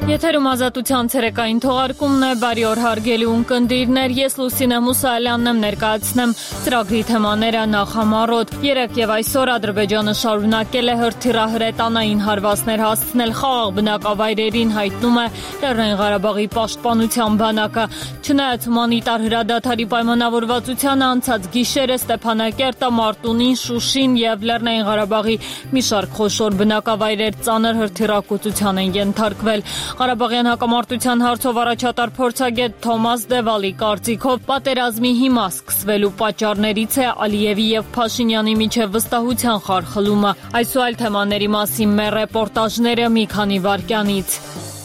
Եթերում ազատության ցերեկային թողարկումն է, բարի օր հարգելի ունկնդիրներ, ես Լուսինե Մուսալյանն եմ, ներկայացնեմ ծրագրի թեմաները նախամարոտ։ Երեկ եւ այսօր Ադրբեջանը շարունակել է հրթիռահրետանային հարվածներ հասցնել խաղաղ բնակավայրերին, հայտնում է Լեռնային Ղարաբաղի պաշտպանության բանակը։ Չնայած հումանիտար հրադադարի պայմանավորվածությանը անցած գիշերը Ստեփանակերտը, Մարտունին, Շուշին եւ Լեռնային Ղարաբաղի մի շարք խոշոր բնակավայրեր ծանր հրթիռակոծության են ենթարկվել։ Ղարաբաղյան հակամարտության հարցով առաջատար փորձագետ Թոմաս Դևալի կարծիքով պատերազմի հիմա սկսվելու պատճառներից է Ալիևի եւ Փաշինյանի միջև վստահության խարխլումը։ Այս ու այլ թեմաների մասին մեր ռեպորտաժները մի քանի վայրկյանից։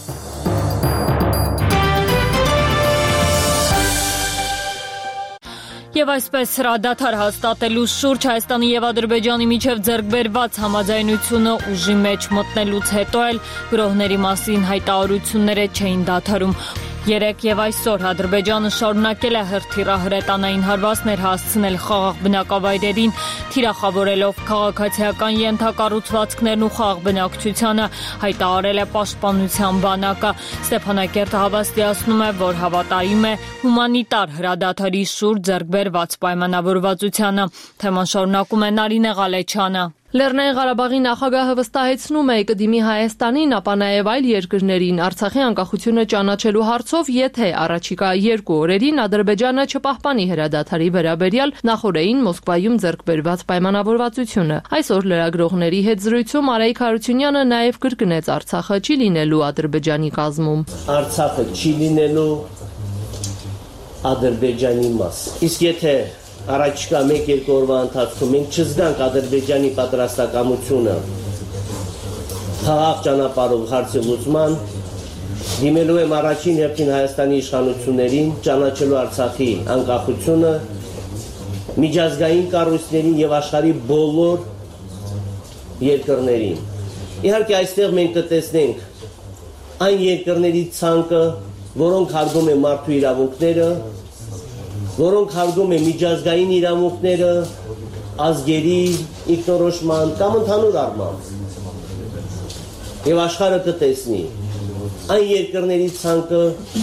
Եվ այսպես հրադադար հաստատելու շուրջ Հայաստանի եւ Ադրբեջանի միջև ձեռք բերված համաձայնությունը ուժի մեջ մտնելուց հետո էլ գրոհների մասին հայտարարությունները չէին դադարում։ Երեկ եւ այսօր Ադրբեջանը շարունակել է հրթիռահրետանային հարվածներ հասցնել խաղաղ բնակավայրերին, թիրախավորելով քաղաքացիական ենթակառուցվածքներն ու խաղաղ բնակչությանը, հայտարարել է պաշտպանության բանակը։ Ստեփանակերտը հավաստիացնում է, որ հավատարիմ է հումանիտար հրադադարի շուրջ ձեռք բերված պայմանավորվածությանը։ Թեման շարունակում է Նարինե Ղալեչյանը։ Լեռնային Ղարաբաղի նախագահը վստահեցնում է կդիմի Հայաստանին, ապա նաև այլ երկրներին Արցախի անկախությունը ճանաչելու հարցով, եթե առաջիկա 2 օրերին Ադրբեջանը չպահպանի հրադադարի վերաբերյալ նախօրեին Մոսկվայում ձեռք բերված պայմանավորվածությունը։ Այսօր լրագրողների հետ զրույցում Արայիկ Հարությունյանը նաև կրկնեց Արցախը չի լինելու Ադրբեջանի կազմում։ Արցախը չի լինելու Ադրբեջանի մաս։ Իսկ եթե առաջիկա 1-2 օրվա ընթացքում մենք չզգանք Ադրբեջանի պատրաստակամությունը խաղաղ ճանապարհով հարցի լուծման, դիմելու եմ առաջին հերթին Հայաստանի իշխանություններին, ճանաչելու Արցախի անկախությունը, միջազգային կառույցներին եւ աշխարհի բոլոր երկրներին։ Իհարկե այստեղ մենք կտեսնենք այն երկրների ցանկը, որոնք հարգում են մարդու իրավունքները, որոնք հարգում են միջազգային իրավունքները, ազգերի ինքնորոշման կամ ընդհանուր առմամբ։ Եվ աշխարհը կտեսնի այն երկրների ցանկը,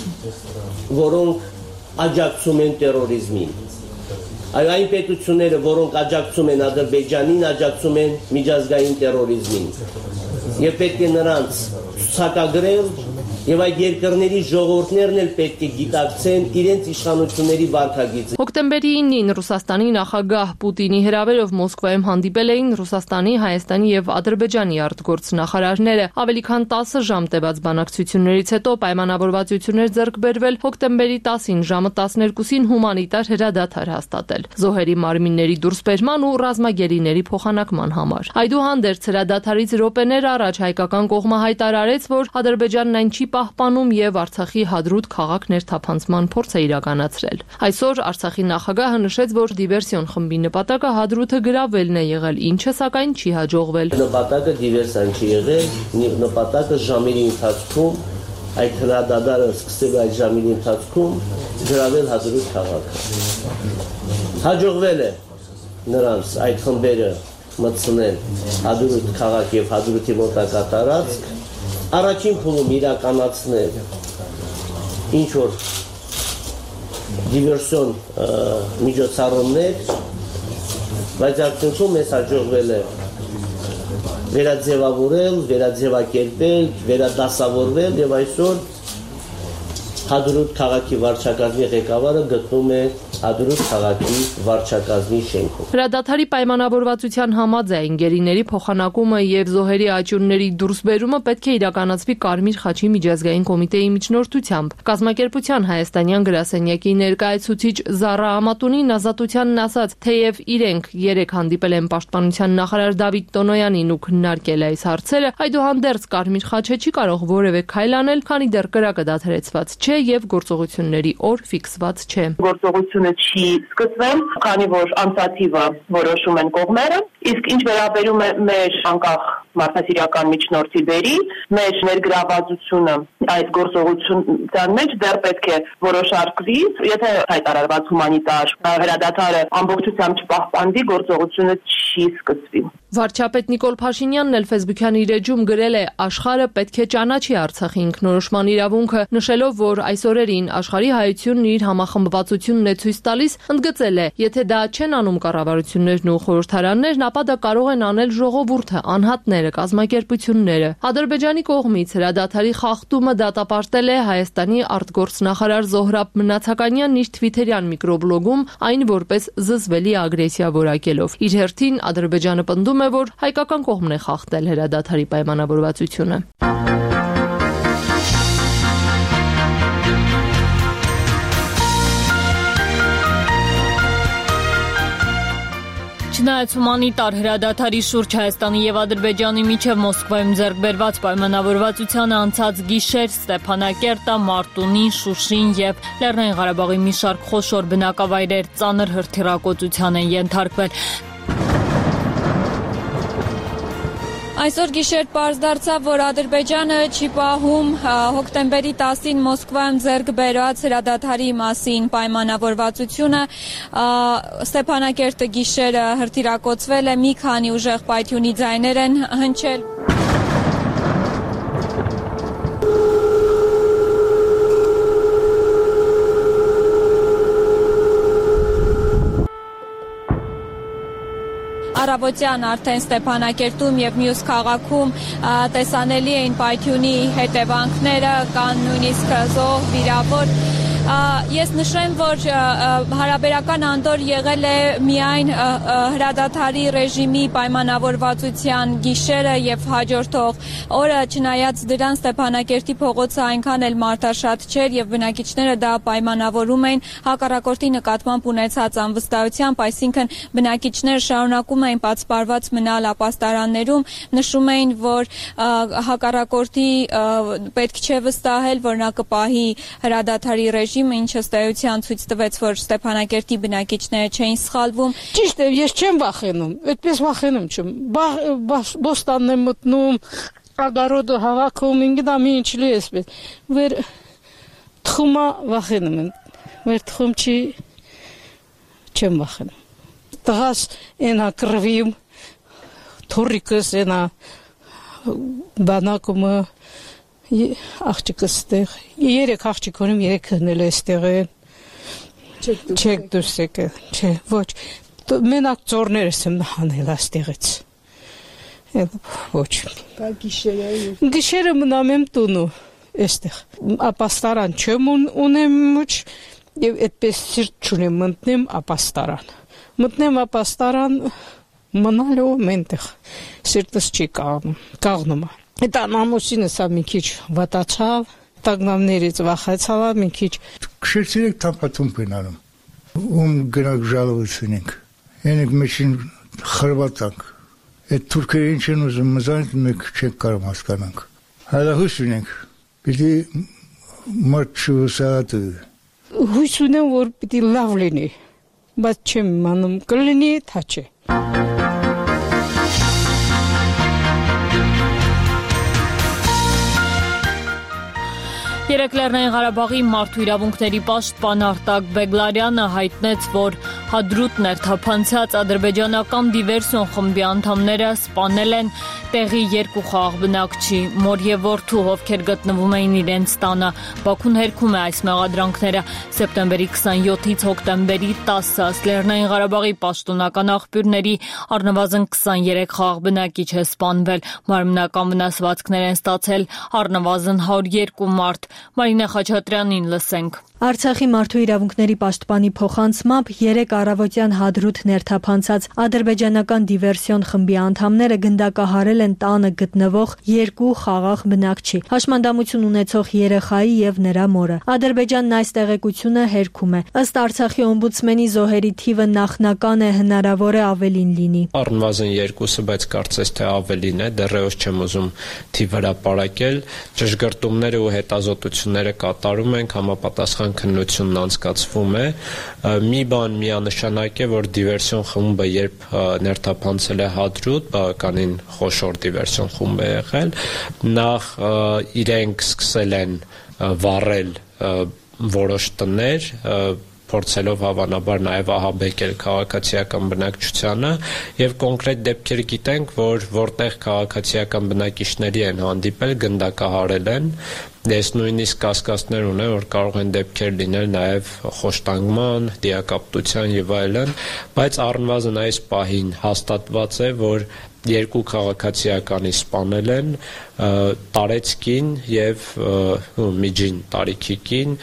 որոնք աջակցում են տերորիզմին։ Այն պետությունները, որոնք աջակցում են Ադրբեջանին, աջակցում են միջազգային տերորիզմին։ Եվ պետք է նրանց ցուցակագրել Եվ այդ երկրների ժողովուրդներն էլ պետք է գիտակցեն իրենց իշխանությունների վարքագիծը։ Հոկտեմբերի 9-ին Ռուսաստանի նախագահ Պուտինի հրավերով Մոսկվայում հանդիպել էին Ռուսաստանի, Հայաստանի եւ Ադրբեջանի արտգործնախարարները։ Ավելի քան 10 ժամ տևած բանակցություններից հետո պայմանավորվածություններ ձեռք բերվել հոկտեմբերի 10-ին ժամը 12-ին հումանիտար հրադադար հաստատել զոհերի մարմինների դուրսբերման ու ռազմագերիների փոխանակման համար։ Այդուհանդերձ հրադադարից րոպեներ առաջ հայկական կողմը հայտարարեց, որ Ադրբեջանն այն չի պահպանում եւ Արցախի Հադրութ քաղաք ներթափանցման փորձ է իրականացրել։ Այսօր Արցախի նախագահը նշեց, որ դիվերսիոն խմբի նպատակը Հադրութը գրավելն է եղել, ինչը սակայն չի հաջողվել։ Նպատակը դիվերսիան չի եղել, նպատակը ժամերի ընթացքում այդ հրադադարը սկսելու այդ ժամերի ընթացքում գրավել Հադրութ քաղաքը։ Հաջողվել է նրանց այդ խմբերը մտցնել Հադրութ քաղաք եւ Հադրութի մոտակա տարածք Առաջին փուլում իրականացնել ինչ որ դիվերսիոն միջոցառումներ, բայց արդյունքում մեզ հաջողվել է վերաձևավորել, վերաձևակերպել, վերադասավորվել եւ այսօր Հադրութ քաղաքի վարչակազմի ղեկավարը գտնում է Հադրութ քաղաքի վարչակազմի շենքում։ Հրադադարի պայմանավորվածության համաձայն գերիների փոխանակումը եւ զոհերի աճյունների դուրսբերումը պետք է իրականացվի Կարմիր խաչի միջազգային կոմիտեի միջնորդությամբ։ Կազմակերպության հայաստանյան գրասենյակի ներկայացուցիչ Զառա Ամատունին ազատությանն ասաց, թեև իրենք երեք հանդիպել են պաշտպանության նախարար Դավիթ Տոնոյանին ու քննարկել այս հարցերը, այդուհանդերձ Կարմիր խաչը չի կարող որևէ քայլ անել, քանի դեռ կրակը դադարեցված չէ եւ գործողությունների օր ֆիքսված չէ։ Գործողությունը չի սկսվել, քանի որ անցածիվը որոշում են կողմերը, իսկ ինչ վերաբերում է մեր անկախ մարդասիրական միջնորդի դերի, մեր ներգրավվածությունը այդ գործողությունության մեջ դեռ պետք է որոշարկվի, եթե հայտարարված հումանիտար հրադադարը ամբողջությամբ չպահպանվի, գործողությունը չի սկսվի։ Վարչապետ Նիկոլ Փաշինյանն էլ Facebook-յան իր էջում գրել է. «Աշխարհը պետք է ճանաչի Արցախի ինքնորոշման իրավունքը», նշելով, որ այս օրերին աշխարհի հայությունն իր համախմբվածությունն է ցույց տալիս, ընդգծել է. «Եթե դա չեն անում կառավարություններն ու խորհրդարաններն, ապա դա կարող են անել ժողովուրդը, անհատները, կազմակերպությունները»։ Ադրբեջանի կողմից հրադադարի խախտումը դատապարտել է Հայաստանի արտգործնախարար Զոհրաբ Մնացականյանն իր Twitter-յան միկրոբլոգում, այն որպես զզվելի ագրեսիա որակելով։ Իր հերթին Ադրբեջանը պնդում է, որ հայկական կողմն է խախտել հրադադարի պայմանավորվածությունը։ Չնայած հումանիտար հրադադարի շուրջ Հայաստանի եւ Ադրբեջանի միջև Մոսկվայում ձեռք բերված պայմանավորվածությանը անցած գիշեր Ստեփանակերտը, Մարտունին, Շուշին եւ Լեռնային Ղարաբաղի մի շարք խոշոր բնակավայրեր ծանր հրթիռակոծության են ենթարկվել։ Այսօր գիշեր պարզ դարձավ, որ Ադրբեջանը չի պահում հոկտեմբերի 10-ին Մոսկվայում ձեռք բերված հրադադարի մասին պայմանավորվածությունը։ Ստեփանակերտը գիշերը հրթիռակոծվել է, մի քանի ուժեղ պայթյունի ձայներ են հնչել։ Առավոտյան արդեն Ստեփանակերտում եւ մյուս քաղաքում տեսանելի էին պայթյունի հետևանքները, կան նույնիսկ զոհ, վիրավոր։ Ես նշեմ, որ հարաբերական անդոր եղել է միայն հրադադարի ռեժիմի պայմանավորվածության գիշերը եւ հաջորդող օրը, չնայած դրան Ստեփանակերտի փողոցը այնքան էլ մարդաշատ չէր եւ բնակիչները դա պայմանավորում էին հակառակորդի նկատմամբ ունեցած անվստահությամբ, այսինքն բնակիչները շարունակում էին պատսպարված մնալ ապաստարաններում, նշում էին, որ հակառակորդի պետք չէ վստահել, որ նա կպահի հրադադարի ռեժիմը, ինչը ըստ էության ցույց տվեց, որ Ստեփանակերտի բնակիչները չէին սխալվում։ Ճիշտ է, ես չեմ վախենում, այդպես վախենում չեմ։ Բոստանն եմ մտնում, ագարոդը հավաքում, ինգդամ ինչ լի էսպես։ Վեր թխումա վախենում եմ։ Վեր թխում չի չեմ վախենում։ Տղաս ենա կրվիում, թորիկս ենա բանակումը աղջիկս ստեղ, երեք աղջիկ ունեմ, երեք հնել է ստեղ են, չեք դուրս եկել, չէ, ոչ, մենակ ծորներս եմ հանել աստեղից, ոչ, գիշերը մնամ եմ տունու, էստեղ, ապաստարան չեմ ունեմ ոչ, և այդպես սիրտ չունեմ, մտնեմ ապաստարան, մնալու մենտեղ, սիրտս չի կաղնում է։ Դա նամուսինս մի քիչ վատացավ, տագնամներից վախեցավ մի քիչ։ Քշեցինք թափաթում պենանում, ում գնակ ժալովություն ենք, ենենք մեջին խրվատանք, այդ թուրքերը ինչ են ուզում մզանք, մենք չենք կարող հասկանանք։ Հայլահույս ունենք, պիտի մարդ չվսահատը։ Հույս ունեմ, որ պիտի լավ լինի, բայց չեմ իմանում, կլինի, թա չէ։ Երեկ Լեռնային Ղարաբաղի մարդու իրավունքների պաշտպան Արտակ Բեգլարյանը հայտնեց, որ Հադրութ ներթափանցած ադրբեջանական դիվերսիոն խմբի անդամները սպանել են տեղի երկու խաղաղ բնակչի, մոր եւ որդու, ովքեր գտնվում էին իրենց տանը։ Բաքուն հերքում է այս մեղադրանքները։ Սեպտեմբերի 27-ից հոկտեմբերի 10-ը Լեռնային Ղարաբաղի պաշտոնական աղբյուրների առնվազն 23 խաղաղ բնակիչ է սպանվել։ Մարմնական վնասվածքներ են ստացել առնվազն 102 մարդ։ Մարինա Խաչատրյանին լսենք։ Արցախի մարդու իրավունքների պաշտպանի փոխանցմամբ երեկ առավոտյան Հադրութ ներթափանցած ադրբեջանական դիվերսիոն խմբի անդամները գնդակահարել են տանը գտնվող երկու խաղաղ բնակչի, հաշմանդամություն ունեցող երեխայի եւ նրա մորը։ Ադրբեջանն այս տեղեկությունը հերքում է։ Ըստ Արցախի օմբուդսմենի զոհերի թիվը նախնական է, հնարավոր է ավելին լինի։ Առնվազն երկուսը, բայց կարծես թե ավելին է, դեռևս չեմ ուզում թիվ հրապարակել։ Ճշգրտումները ու հետազոտությունները կատարում ենք, համապատասխան քննությունն անցկացվում է։ Մի բան միանշանակ է, որ դիվերսիոն խումբը երբ ներթափանցել է Հադրութ, բավականին խոշոր դիվերսիոն խումբ է եղել, նախ իրենք սկսել են վառել որոշ տներ, փորձելով հավանաբար նաև ահաբեկել քաղաքացիական բնակչությանը եւ կոնկրետ դեպքեր գիտենք, որտեղ քաղաքացիական բնակիչների են հանդիպել, գնդակահարել են. Ես նույնիսկ կասկածներ ունեմ, որ կարող են դեպքեր լինել նաև խոշտանգման, դիակապտության եւ այլն, բայց առնվազն այս պահին հաստատված է, որ երկու քաղաքացիականի սպանել են տարեցկին եւ միջին տարիքի կին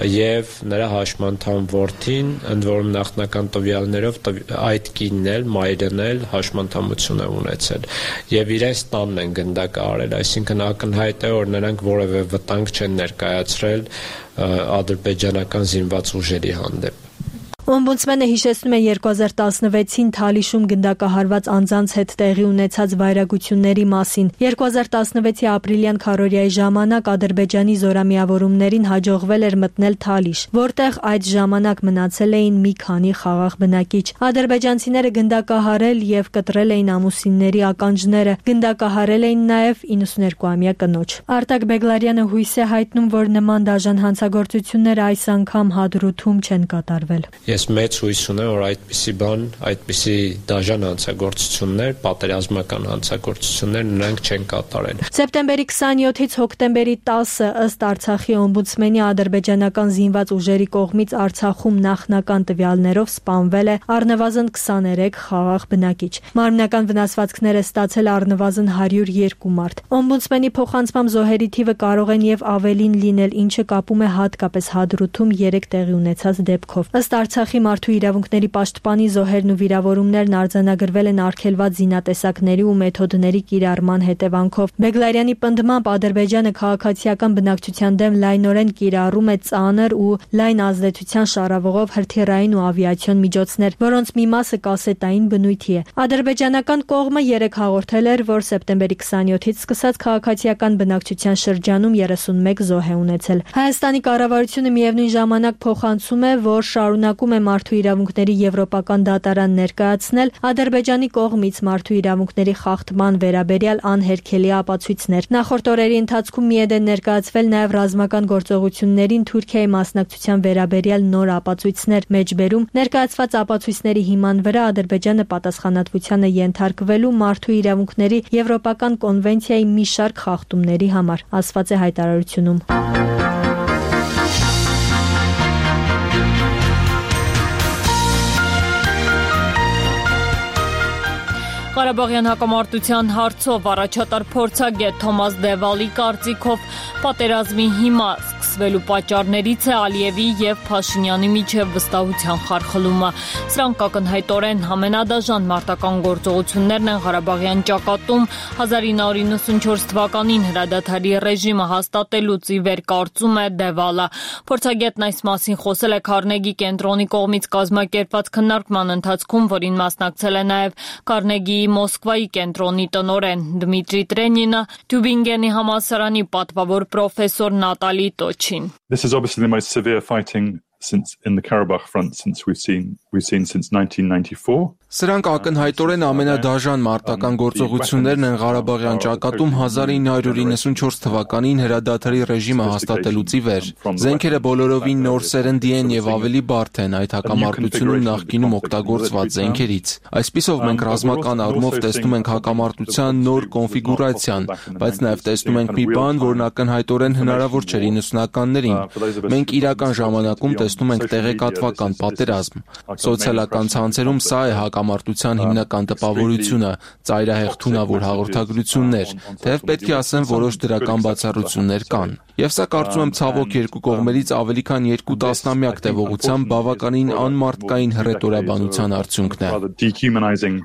եւ նրա հաշմանդամ որդին, ընդ որում նախնական տվյալներով այդ կինն էլ, մայրն էլ հաշմանդամություն է ունեցել եւ իրենց տանն են գնդակահարել, այսինքն ակնհայտ է, որ նրանք որևէ վտանգ չեն ներկայացրել ադրբեջանական զինված ուժերի հանդեպ։ Օմբուդսմենը հիշեցնում է 2016-ին Թալիշում գնդակահարված անձանց հետ տեղի ունեցած վայրագությունների մասին։ 2016-ի ապրիլյան քարոզիայի ժամանակ Ադրբեջանի զորամիավորումներին հաջողվել էր մտնել Թալիշ, որտեղ այդ ժամանակ մնացել էին մի քանի խաղաղ բնակիչ։ Ադրբեջանցիները գնդակահարել եւ կտրել էին ամուսինների ականջները, գնդակահարել էին նաեւ 92-ամյա կնոջ։ Արտակ Բեգլարյանը հույս է հայտնում, որ նման դաժան հանցագործությունները այս անգամ Հադրութում չեն կատարվել։ Ես մեծ հույս ունեմ, որ այդպիսի դաժան հանցագործություններ, պատերազմական հանցագործություններ նրանք չեն կատարել։ Սեպտեմբերի 27-ից հոկտեմբերի 10-ը ըստ Արցախի օմբուդսմենի ադրբեջանական զինված ուժերի կողմից Արցախում նախնական տվյալներով սպանվել է առնվազն 23 խաղաղ բնակիչ։ Մարմնական վնասվածքներ է ստացել առնվազն 102 մարդ։ Օմբուդսմենի փոխանցմամբ զոհերի թիվը կարող են եւ ավելին լինել, ինչը կապում է հատկապես Հադրութում 3 տեղի ունեցած դեպքով։ Ըստ Արցախի մարդու իրավունքների պաշտպանի զոհերն ու վիրավորումներն արձանագրվել են արգելված զինատեսակների ու մեթոդների կիրառման հետևանքով։ Բեգլարյանի պնդմամբ Ադրբեջանը քաղաքացիական բնակչության դեմ լայնորեն կիրառում է ծանր ու լայն ազդեցության շարավողով հրթիռային ու ավիացիոն միջոցներ, որոնց մի մասը կասետային բնույթի է։ Ադրբեջանական կողմը երեկ հաղորդել էր, որ սեպտեմբերի 27-ից սկսած քաղաքացիական բնակչության շրջանում 31 զոհ է ունեցել։ Հայաստանի կառավարությունը միևնույն ժամանակ փոխանցում է, որ շարունակում է մարդու իրավունքների եվրոպական դատարան ներկայացնել Ադրբեջանի կողմից մարդու իրավունքների խախտման վերաբերյալ անհերքելի ապացույցներ։ Նախորդ օրերի ընթացքում միեդ է ներկայացվել նաև ռազմական գործողություններին Թուրքիայի մասնակցության վերաբերյալ նոր ապացույցներ, մեջբերում ներկայացված ապացույցների հիման վրա Ադրբեջանը պատասխանատվության է ենթարկվելու մարդու իրավունքների եվրոպական կոնվենցիայի մի շարք խախտումների համար, ասված է հայտարարությունում։ Ղարաբաղյան հակամարտության հարցով առաջատար փորձագետ Թոմաս Դևալի կարծիքով պատերազմի հիմա սկսվելու պատճառներից է Ալիևի եւ Փաշինյանի միջև վստահության խարխլումը։ Սրանք ակնհայտորեն ամենադաժան մարտական գործողություններն են Ղարաբաղյան ճակատում 1994 թվականին հրադադարի ռեժիմը հաստատելուց ի վեր, կարծում է Դևալը։ Փորձագետն այս մասին խոսել է Քարնեգի կենտրոնի կողմից կազմակերպված քննարկման ընթացքում, որին մասնակցել է նաեւ Քարնեգի Մոսկվայի կենտրոնի տնօրեն Դմիտրի Տրենինը, Թյուբինգենի համալսարանի պատվավոր պրոֆեսոր Նատալի Տոչին։ This is obviously the most severe fighting since in the Karabakh front since we've seen since 1994. Սրանք ակնհայտորեն ամենադաժան մարտական գործողություններն են Ղարաբաղյան ճակատում 1994 թվականին հրադադարի ռեժիմը հաստատելուց ի վեր։ Զենքերը բոլորովին նոր սերնդի են եւ ավելի բարդ են այդ հակամարտությունում նախկինում օգտագործված զենքերից։ Այսպիսով մենք ռազմական առումով տեսնում ենք հակամարտության նոր կոնֆիգուրացիան, բայց նաեւ տեսնում ենք մի բան, որն ակնհայտորեն հնարավոր չէր 90-ականներին։ Մենք իրական ժամանակում տեսնում ենք տեղեկատվական պատերազմ։ Սոցիալական ցանցերում սա է հակամարտության հիմնական տպավորությունը, ծայրահեղ թունավոր հաղորդագրություններ, թեև պետք է ասեմ որոշ դրական բացառություններ կան։ Եվ սա կարծում եմ ցավոք երկու կողմերից ավելի քան 2 տասնամյակ տևողության բավականին անմարդկային հռետորաբանության արդյունքն է։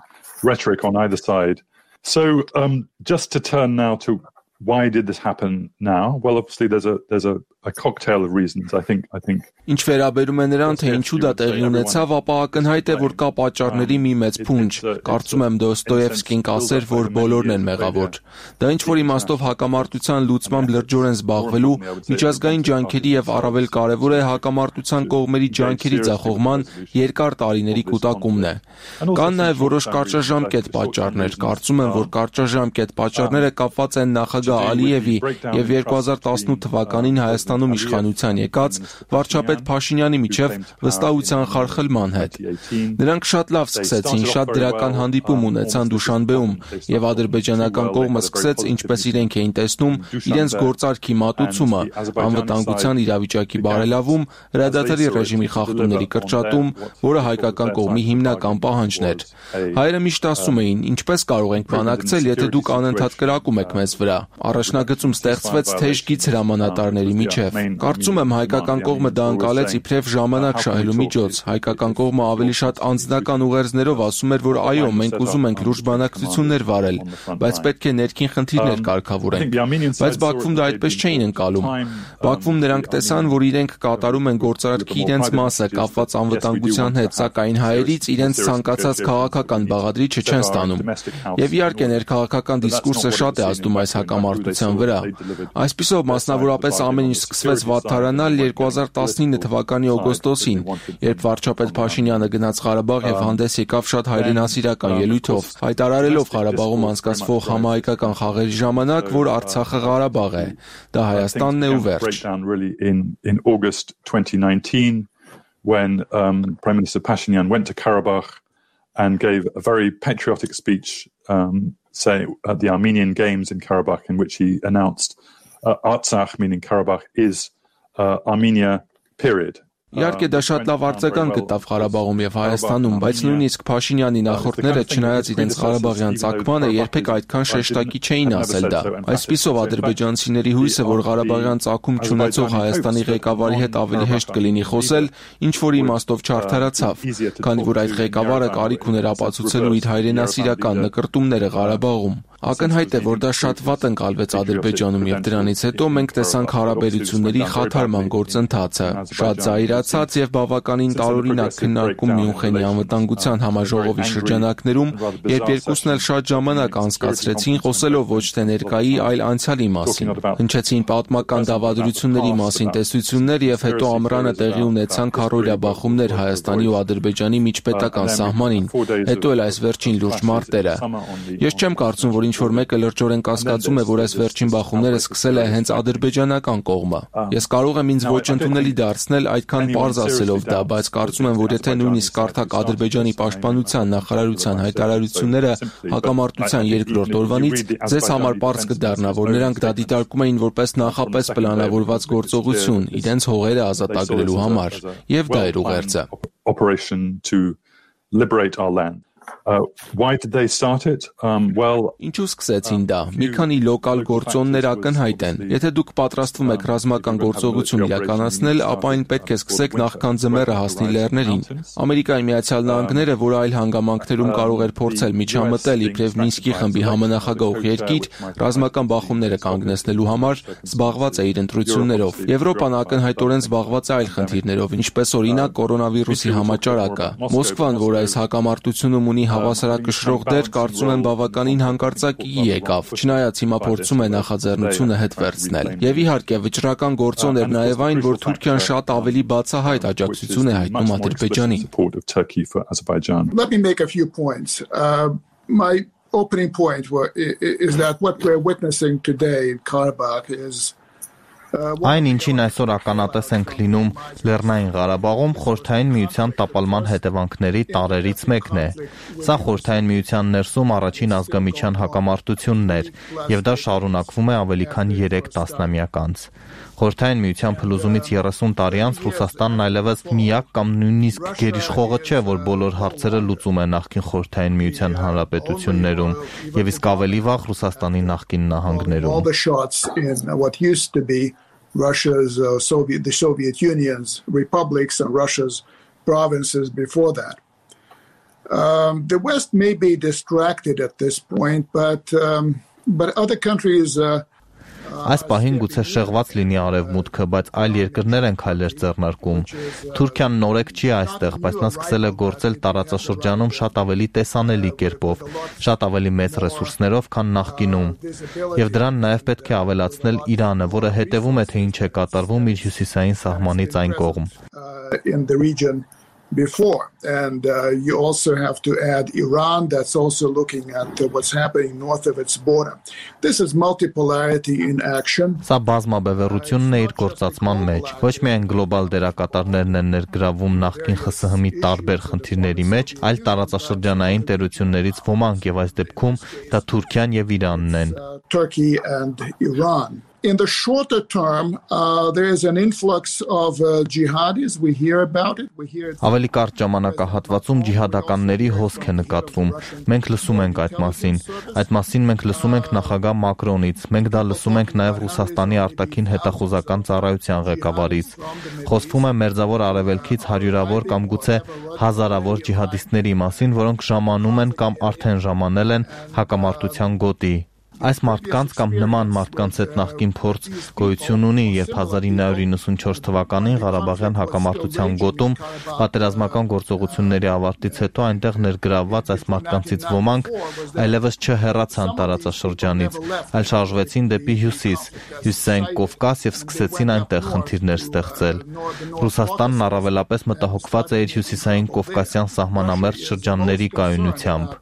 So just to turn now to why did this happen now? Well, obviously there's a cocktail of reasons. I think Ինչ վերաբերում է նրան, թե ինչու դա տեղի ունեցավ, ապա ակնհայտ է, որ կա պատճառների մի մեծ փունջ։ Կարծում եմ Դոստոևսկին կասեր, որ բոլորն են մեղավոր։ Դա ինչ որ իմաստով հակամարտության լուծմամբ լրջորեն զբաղվելու միջազգային ջանքերի եւ առավել կարեւոր է հակամարտության կողմերի ջանքերի ձախողման երկար տարիների կուտակումն է։ Կան նաեւ որոշ կարճաժամկետ պատճառներ։ Կարծում եմ, որ կարճաժամկետ պատճառները կապված են նախագահ Ալիևի եւ 2018 թվականին Հայաստան Հայաստանում իշխանության եկած վարչապետ Փաշինյանի միջև վստահության խարխլման հետ։ Նրանք շատ լավ սկսեցին, շատ դրական հանդիպում ունեցան Դուշանբեում, եւ ադրբեջանական կողմը սկսեց, ինչպես իրենք էին տեսնում, իրենց գործարքի մատուցումը, անվտանգության իրավիճակի բարելավում, հրադադարի ռեժիմի խախտումների կրճատում, որը հայկական կողմի հիմնական պահանջն էր։ Հայերը միշտ ասում էին, ինչպես կարող ենք բանակցել, եթե դուք անընդհատ կրակում եք մեզ վրա։ Առաջնագծում ստեղծվեց թեժ գիծ հրամանատարների միջև։ Կարծում եմ հայկական կողմը դա ընկալեց իբրև ժամանակ շահելու միջոց։ Հայկական կողմը ավելի շատ անձնական ուղերձներով ասում էր, որ այո, մենք ուզում ենք լուրջ բանակցություններ վարել, բայց պետք է ներքին խնդիրներ կարգավորենք։ Բայց Բաքվում դա այդպես չէին ընկալում։ Բաքվում նրանք տեսան, որ իրենք կատարում են գործարքի իրենց մասը կապված անվտանգության հետ, սակայն հայերից իրենց ցանկացած քաղաքական բաղադրիչը չեն ստանում։ Եվ իհարկե ներքաղաքական դիսկուրսը շատ է ազդում այս հակամարտության վրա։ Այսպիսով մասնավորապես ամեն ինչ սկսվեց վատթարանալ 2019 թվականի օգոստոսին, երբ վարչապետ Փաշինյանը գնաց Ղարաբաղ եւ հանդես եկավ շատ հայրենասիրական ելույթով, հայտարարելով Ղարաբաղում անցկացվող համահայկական խաղերի ժամանակ, որ Արցախը Ղարաբաղ է, դա Հայաստանն է ու վերջ։ In August 2019, when Prime Minister Pashinyan went to Karabakh and gave a very patriotic speech, say at the Armenian Games in Karabakh, in which he announced Artsakh, meaning Karabakh, is Armenia, period. Իհարկե դա շատ լավ արձագանք գտավ Ղարաբաղում եւ Հայաստանում, բայց նույնիսկ Փաշինյանի նախորդները, չնայած իրենց Ղարաբաղյան ծագմանը, երբեք այդքան շեշտակի չէին ասել դա։ Այսպիսով ադրբեջանցիների հույսը, որ Ղարաբաղյան ծագում չունեցող Հայաստանի ղեկավարի հետ ավելի հեշտ կլինի խոսել, ինչ որ իմաստով չարդարացավ, քանի որ այդ ղեկավարը կարիք ուներ ապացուցելու իր հայրենասիրական նկրտումները Ղարաբաղում։ Ակնհայտ է, որ դա շատ վատ ընկալվեց Ադրբեջանում եւ դրանից հետո մենք տեսանք հարաբերությունների խաթարման գործընթացը։ Շատ զայրացած եւ բավականին տարօրինակ քննարկում Մյունխենի անվտանգության համաժողովի շրջանակներում, երբ երկուսն էլ շատ ժամանակ անցկացրեցին խոսելով ոչ թե ներկայի, այլ անցյալի մասին։ Հնչեցին պատմական դավադրությունների մասին տեսություններ եւ հետո ամռանը տեղի ունեցան քառօրյա բախումներ Հայաստանի ու Ադրբեջանի միջպետական սահմանին, հետո էլ այս վերջին լուրջ մարտերը։ Ես չեմ կարծում, որ ինչ-որ մեկը լրջորեն կասկածում է, որ այս վերջին բախումները սկսել է հենց ադրբեջանական կողմը։ Ես կարող եմ ինձ ոչ ընդունելի դարձնել այդքան պարզ ասելով դա, բայց կարծում եմ, որ եթե նույնիսկ կարդաք Ադրբեջանի պաշտպանության նախարարության հայտարարությունները հակամարտության երկրորդ օրվանից, ձեզ համար պարզ կդառնա, որ նրանք դա դիտարկում էին որպես նախապես պլանավորված գործողություն իրենց հողերը ազատագրելու համար, եւ դա էր ուղերձը։ Operation to liberate our land. Why did they start it? Ինչու սկսեցին դա։ Մի քանի լոկալ գործոններ ակնհայտ են։ Եթե դուք պատրաստվում եք ռազմական գործողություն իրականացնել, ապա այն պետք է սկսեք նախքան ձմեռը հասնի լեռներին։ Ամերիկայի Միացյալ Նահանգները, որը այլ հանգամանքներում կարող էր փորձել միջամտել իբրև Մինսկի խմբի համանախագահող երկիր, ռազմական բախումները կանգնեցնելու համար զբաղված է իր ընտրություններով։ Եվրոպան ակնհայտորեն զբաղված է այլ խնդիրներով, ինչպես օրինակ կորոնավիրուսի համաճարակը։ Մոսկվան, որ այս հակամարտությունում ունի հավասարակշռող դեր, կարծում եմ բավականին հանկարծակի եկավ, չնայած հիմա փորձում է նախաձեռնությունը հետ վերցնել։ Եվ իհարկե վճռական գործոն էր նաև այն, որ Թուրքիան շատ ավելի բացահայտ աջակցություն է հայտնում Ադրբեջանին։ Let me make a few points. My opening point is that what we're witnessing today in Karabakh is Այն ինչին այսօր ականատես ենք լինում Լեռնային Ղարաբաղում Խորհրդային Միության տապալման հետևանքների տարրերից մեկն է։ Սա Խորհրդային Միության ներսում առաջին ազգամիջյան հակամարտությունն էր, եւ դա շարունակվում է ավելի քան 3 տասնամյակ անց։ Խորհրդային Միության փլուզումից 30 տարի անց Ռուսաստանն այլևս միակ կամ նույնիսկ գերիշխողը չէ, որ բոլոր հարցերը լուծում է նախկին Խորհրդային Միության հանրապետություններում, եւ իսկ ավելի վաղ Ռուսաստանի նախկին նահանգներում։ Russia's the Soviet Union's republics and Russia's provinces before that. The West may be distracted at this point, but other countries Այս պահին գուցե շեղված լինի արևմուտքը, բայց այլ երկրներ են քայլեր ձեռնարկում։ Թուրքիան նորեկ չի այստեղ, բայց նա սկսել է գործել տարածաշրջանում շատ ավելի տեսանելի կերպով, շատ ավելի մեծ ռեսուրսներով, քան նախկինում։ Եվ դրան նաև պետք է ավելացնել Իրանը, որը հետևում է, թե ինչ է կատարվում իր հյուսիսային սահմանից այն կողմ։ before. And you also have to add Iran, that's also looking at what's happening north of its border. This is multipolarity in action. Սա բազմաբևեռությունն է իր գործածման մեջ։ Ոչ միայն գլոբալ դերակատարներն են ներգրավում նախկին ԽՍՀՄ-ի տարբեր խնդիրների մեջ, այլ տարածաշրջանային տերություններից ոմանք եւ այս դեպքում դա Թուրքիան եւ Իրանն են։ Turkey and Iran. In the shorter term, there is an influx of jihadis. We hear about it. Ավելի կարճ ժամանակահատվածում ջիհադականների հոսք է նկատվում։ Մենք լսում ենք այդ մասին։ Այդ մասին մենք լսում ենք նախագահ Մակրոնից։ Մենք դա լսում ենք նաև Ռուսաստանի արտաքին հետախուզական ծառայության ղեկավարից։ Խոսվում է Մերձավոր Արևելքից հարյուրավոր կամ գուցե հազարավոր ջիհադիստների մասին, որոնք ժամանում են կամ արդեն ժամանել են հակամարտության գոտի։ Այս մարդկանց կամ նման մարդկանց հետ նախկին փորձ գոյություն ունի, երբ 1994 թվականին Ղարաբաղյան հակամարտության գոտում պատերազմական գործողությունների ավարտից հետո այնտեղ ներգրավված այս մարդկանցից ոմանք այլևս չհեռացան տարածաշրջանից, այլ շարժվեցին դեպի հյուսիս, Հյուսիսային Կովկաս եւ սկսեցին այնտեղ խնդիրներ ստեղծել։ Ռուսաստանն առավելապես մտահոգված է իր հյուսիսային կովկասյան սահմանամերձ շրջանների կայունությամբ։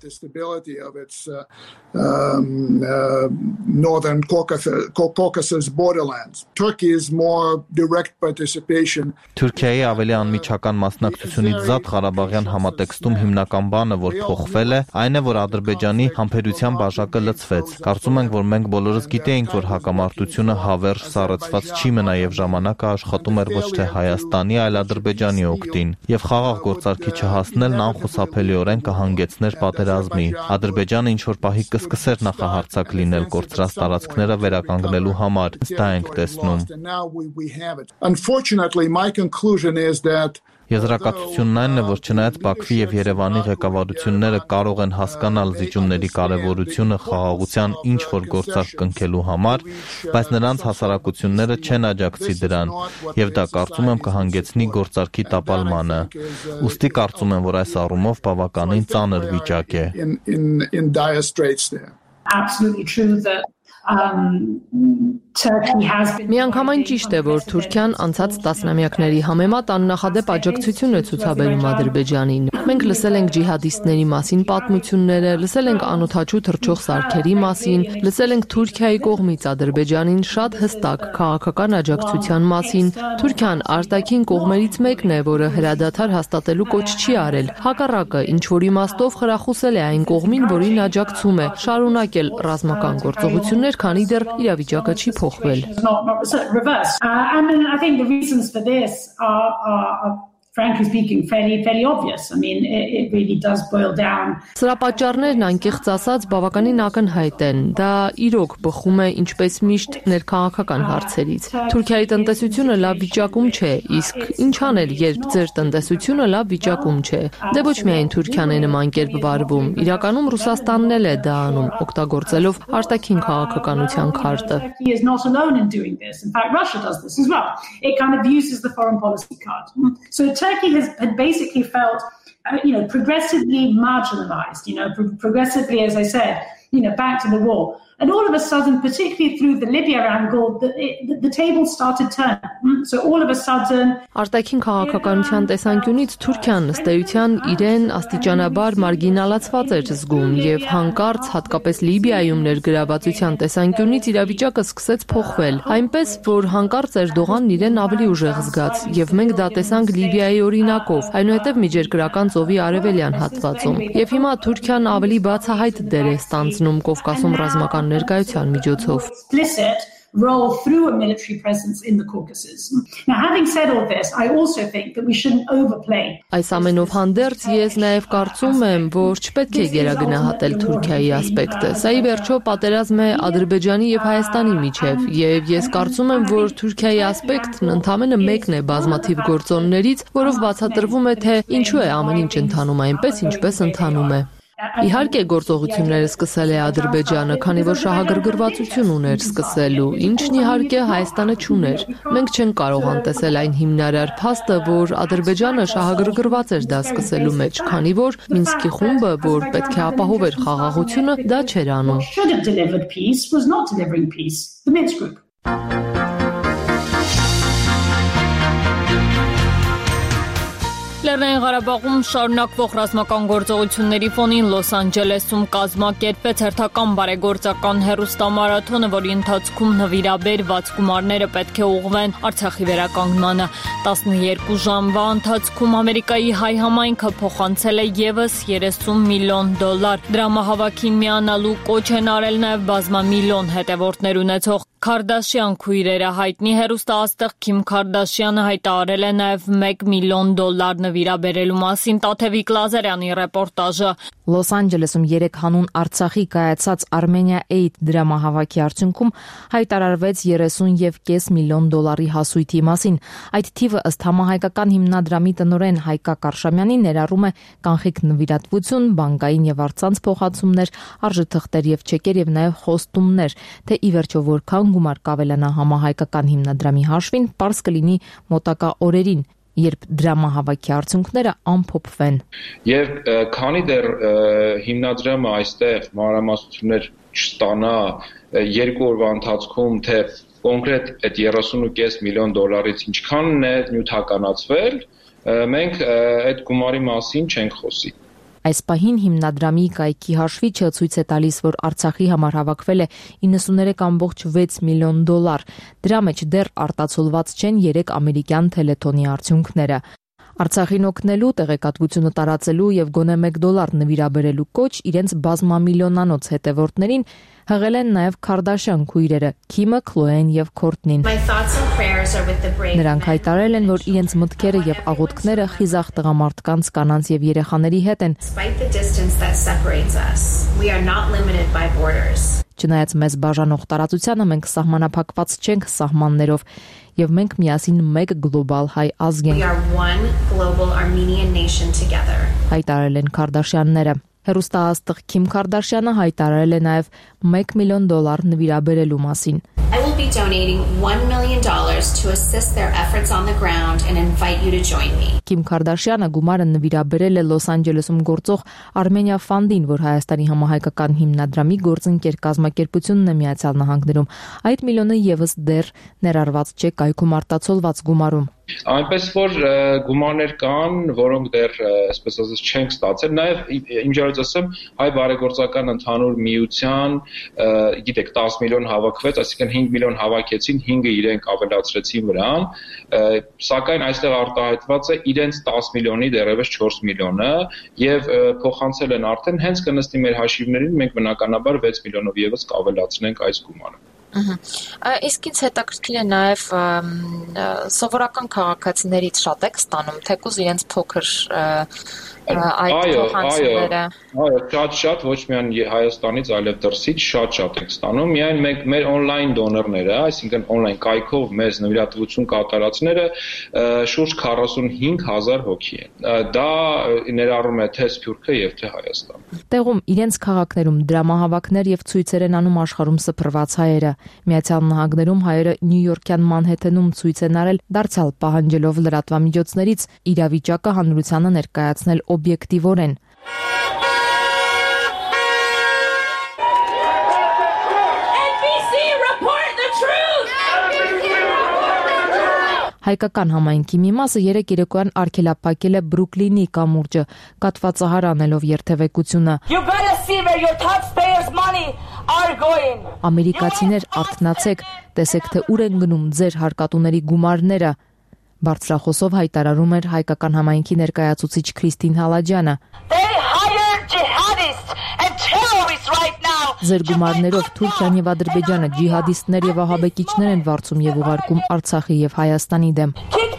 Northern Caucasus borderlands. Turkey is more direct participation. Թուրքիայի ավելի անմիջական մասնակցությունից զատ Ղարաբաղյան համատեքստում հիմնական բանը, որ փոխվել է, այն է, որ Ադրբեջանի համբերության բաժակը լցվեց։ Կարծում ենք, որ մենք բոլորս գիտեինք, որ հակամարտությունը հավերժ սառեցված չի մնա եւ ժամանակը աշխատում էր ոչ թե Հայաստանի, այլ Ադրբեջանի օգտին, եւ խաղաղ գործարքի չհասնելն անխուսափելիորեն կհանգեցներ պատերազմի։ Ադրբեջանը ինչ որ պահի կսկսեր նախահարցակ լինել կորցրած տարածքները վերականգնելու համար։ Դա ենք տեսնում։ Unfortunately, my conclusion is that Եզրակացությունն այն է, որ չնայած Բաքվի եւ Երևանի ղեկավարությունները կարող են հասկանալ զիջումների կարեւորությունը խաղաղության ինչ որ գործարք կնքելու համար, բայց նրանց հասարակությունները չեն աջակցի դրան, եւ դա կարծում եմ կհանգեցնի գործարքի տապալմանը։ Ուստի կարծում եմ, որ այս առումով բավականին ծանր վիճակ է։ Absolutely true that Միանգամայն ճիշտ է, որ Թուրքիան անցած տասնամյակների համեմատ աննախադեպ աջակցություն է ցուցաբերում Ադրբեջանին։ Մենք լսել ենք ջիհադիստների մասին պատմությունները, լսել ենք անօթաչու թռչող սարքերի մասին, լսել ենք Թուրքիայի կողմից Ադրբեջանին շատ հստակ քաղաքական աջակցության մասին։ Թուրքիան արտաքին կողմերից մեկն է, որը հրադադար հաստատելու կոչ չի արել։ Հակառակը, ինչ որ իմաստով խրախուսել է այն կողմին, որին աջակցում է, շարունակել ռազմական գործողություններ, քանի դեռ իրավիճակը չի փոխվել։ I think the reasons for this are frankly speaking fairly obvious. I mean it really does boil down. Սրա պատճառներն անկեղծ ասած բավականին ակնհայտ են։ Դա իրոք բխում է ինչպես միշտ ներքաղաքական հարցերից։ Թուրքիայի տնտեսությունը լավ վիճակում չէ, իսկ ինչ անել, երբ ձեր տնտեսությունը լավ վիճակում չէ։ Դե ոչ միայն Թուրքիան է նման կերպ վարվում, իրականում Ռուսաստանն էլ է դա անում, օգտագործելով արտաքին քաղաքականության քարտը։ Turkey is not alone in doing this. In fact, Russia does this as well. It kind of uses the foreign policy card. So Turkey had basically felt, progressively marginalized, progressively, as I said, back to the wall. And all of a sudden, particularly through the Libya angle, the table started turning. So all of a sudden Արտաքին քաղաքականության տեսանկյունից Թուրքիան ըստ էության իրեն աստիճանաբար մարգինալացված էր զգում եւ հանկարծ հատկապես Լիբիայում ներգրավվածության տեսանկյունից իրավիճակը սկսեց փոխվել, այնպես որ հանկարծ Էրդողանն իրեն ավելի ուժեղ զգաց եւ մենք դա տեսանք Լիբիայի օրինակով, այնուհետեւ միջերկրական ծովի արևելյան հատվածում։ Եվ հիմա Թուրքիան ավելի բացահայտ դեր է ստանձնում Կովկասում ռազմական ներկայության միջոցով։ Roll through a military presence in the Caucasus. Now, having said all this, I also think that we shouldn't overplay. Այս ամենով հանդերձ ես նաև կարծում եմ, որ չպետք է գերագնահատել Թուրքիայի ասպեկտը։ Սա ի վերջո պատերազմ է Ադրբեջանի եւ Հայաստանի միջև, եւ ես կարծում եմ, որ Թուրքիայի ասպեկտն ընդամենը մեկն է բազմաթիվ գործոններից, որով բացատրվում է, թե ինչու է ամեն ինչ ընթանում այնպես, ինչպես ընթանում է։ Իհարկե գործողությունները սկսել է Ադրբեջանը, քանի որ շահագրգռվածություն ուներ սկսելու, ինչն իհարկե Հայաստանը չուներ։ Մենք չենք կարող անտեսել այն հիմնարար փաստը, որ Ադրբեջանը շահագրգռված էր դա սկսելու մեջ, քանի որ Մինսկի խումբը, որ պետք է ապահովեր խաղաղությունը, դա չէր անում։ Լեռնային Ղարաբաղում շարունակվող ռազմական գործողությունների ֆոնին Լոս Անջելեսում կազմակերպվեց հերթական բարեգործական հեռուստամարաթոնը, որի ընթացքում նվիրաբերված գումարները պետք է ուղղվեն Արցախի վերականգնմանը։ 12 ժամվա ընթացքում Ամերիկայի հայ համայնքը փոխանցել է ևս $30 միլիոն։ Դրամահավաքին միանալու կոչ են արել նաև բազմամիլիոն հետևորդներ ունեցող Քարդաշյան քույրերը։ Հայտնի հեռուստաաստղ Քիմ Քարդաշյանը հայտարարել է նաև $1 միլիոն նվիրաբերելու մասին Տաթևիկ Լազարյանի ռեպորտաժը։ Լոս Անջելեսում 3 հանուն Արցախի կայացած Armenia Aid դրամահավաքի արդյունքում հայտարարվեց $30.5 միլիոն հասույթի մասին։ Այդ թիվը ըստ համահայկական հիմնադրամի տնօրեն Հայկա Կարշամյանի ներառում է կանխիկ նվիրատվություն, բանկային եւ առցանց փոխանցումներ, արժեթղթեր եւ չեկեր եւ նաեւ խոստումներ, թե ի վերջո որքան գումար կավելանա համահայկական հիմնադրամի հաշվին, պարզ կլինի մոտակա օրերին, երբ դրամահավաքի արդյունքները ամփոփվեն։ Եվ քանի դեռ հիմնադրամը այստեղ մանրամասնություններ չստանա 2 օրվա ընթացքում, թե կոնկրետ այդ $30.5 միլիոն ինչքանն է նյութականացվել, մենք այդ գումարի մասին չենք խոսի։ Այս պահին հիմնադրամի կայքի հաշվի ցույց է տալիս, որ Արցախի համար հավաքվել է $93.6 միլիոն։ Դրա մեջ դեռ արտացոլված չեն 3 ամերիկյան թելեթոնի արդյունքները։ Արցախին օգնելու, տեղեկատվությունը տարածելու եւ գոնե $1 նվիրաբերելու կոչ իրենց բազմամիլիոնանոց հետևորդներին հղել են նաև Քարդաշյան քույրերը՝ Քիմը, Քլոեն եւ Քորտնին։ Նրանք հայտարարել են, որ իրենց մտքերը եւ աղոթքները խիզախ տղամարդկանց, կանանց եւ երեխաների հետ են։ Չնայած մեզ բաժանող տարածությանը մենք սահմանափակված չենք սահմաններով եւ մենք միասին մեկ գլոբալ հայ ազգ ենք։ Հայտարարել են Քարդաշյանները։ Հեռուստաաստղ Քիմ Քարդաշյանը հայտարարել է նաև $1 միլիոն նվիրաբերելու մասին։ I will be donating $1 million to assist their efforts on the ground and invite you to join me. Քիմ Քարդաշյանը գումարը նվիրաբերել է Լոս Անջելեսում գործող Armenia Fund-ին, որ Հայաստանի համահայկական հիմնադրամի գործընկեր կազմակերպությունն է Միացյալ Նահանգներում։ Այդ միլիոնը եւս դեռ ներառված չէ կայքում արտացոլված գումարում։ Այնպես որ գումարներ կան, որոնք դեռ այսպես ասած չենք ստացել, նաև ինչ ասեմ, հայ բարեգործական ընդհանուր միության, գիտեք, 10 միլիոն հավաքվեց, այսինքն 5 միլիոն հավաքեցին, 5-ը իրենք ավելացրեցին վրան, սակայն այստեղ արտահայտված է իրենց 10 միլիոնի դեռևս 4 միլիոնը եւ փոխանցել են արդեն, հենց կնստի մեր հաշիվներին, մենք բնականաբար 6 միլիոնով եւս կավելացնենք այս գումարը։ Իսկ ինձ հետաքրքիր է նաև սովորական քաղաքացիներից շատ եք ստանում, թեկուզ իրենց փոքր այդ փոխանցումները։ Այո, շատ, ոչ միայն Հայաստանից, այլև դրսից շատ ենք ստանում։ Միայն մեր on-line դոնորները, այսինքն on-line կայքով մեզ նվիրատվություն կատարածները շուրջ 45,000 հոգի են։ Դա ներառում է թե Սփյուռքը եւ թե Հայաստանը։ Տեղում իրենց քաղաքներում դրամահավաքներ եւ ցույցեր են անում աշխարհում սփռված հայերը։ Միացյալ Նահանգներում հայերը Նյու-Յորքյան Մանհեթենում ցույց են արել, դարձյալ պահանջելով լրատվամիջոցներից իրավիճակը հանրությանը ներկայացնել օբյեկտիվորեն։ Հայկական համայնքի մի մասը երեկ երեկոյան արգելափակել է Բրուքլինի կամուրջը, կաթվածահար անելով երթևեկությունը։ Ամերիկացիներ, արթնացեք, տեսեք թե ուր են գնում ձեր հարկատուների գումարները։ Բարձրախոսով հայտարարում էր հայկական համայնքի ներկայացուցիչ Քրիստին Հալաջյանը։ Ձեր գումարներով Թուրքիան եւ Ադրբեջանը ջիհադիստներ եւ ահաբեկիչներ են վարձում եւ ուղարկում Արցախի եւ Հայաստանի դեմ։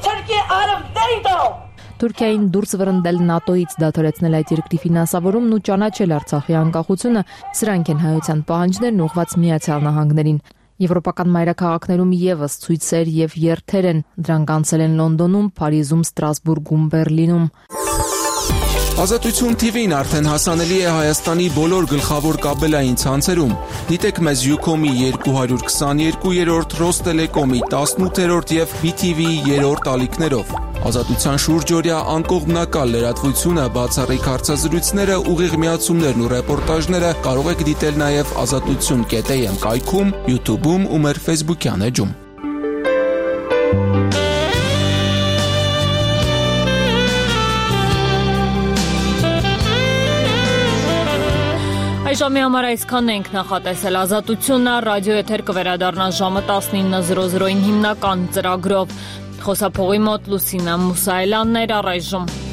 Թուրքիային դուրս վրընդել ՆԱՏՕ-ից, դադարեցնել այդ երկրի ֆինանսավորումն ու ճանաչել Արցախի անկախությունը, սրանք են հայության պահանջներն ուղղված Միացյալ Նահանգներին։ Եվրոպական մայրաքաղաքներում եւս ցույցեր եւ երթեր են, դրանք անցել են Լոնդոնում, Փարիզում, Ստրասբուրգում, Բերլինում։ Ազատություն TV-ն արդեն հասանելի է Հայաստանի բոլոր գլխավոր կաբելային ցանցերում։ Դիտեք մեզ Ucom-ի 222-րդ, Ռոստելեկոմի 18-րդ եւ BTV-ի 3-րդ ալիքներով։ Ազատության շուրջօրյա անկողմնակալ լրատվությունը, բացառիկ հարցազրույցները, ուղիղ միացումներն ու ռեպորտաժները կարող եք դիտել նաեւ azatutsun.am կայքում, YouTube-ում ու մեր Facebook-յան էջում։ Այժմի համար այսքանն ենք նախատեսել Ազատությունը ռադիո եթեր կվերադառնա ժամը 19:00-ին հիմնական ծրագրով։ Խոսափողի մոտ Լուսինա Մուսայելյանն էր առայժմ։